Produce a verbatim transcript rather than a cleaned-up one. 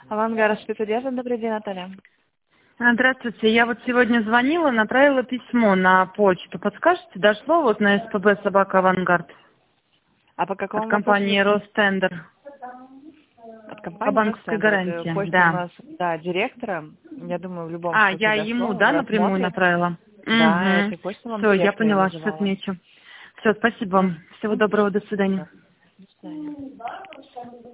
Авангард спецодежда, добрый день, Наталья. А, Здравствуйте, я вот сегодня звонила, направила письмо на почту. Подскажете, дошло вот на СПБ «Собака Авангард» А по от какому компании вопросу? «Ростендер» От по компании банковской Ростендер. гарантии, Почта у да. нас, да, директора. Я думаю, в любом А, случае я дошло, ему, он да, же напрямую рассмотрит. направила? Да, Угу. этой почтой вам Все, я директора и поняла, сейчас вызывала. отмечу. Все, спасибо вам. Всего Мгм. доброго, до свидания. До свидания.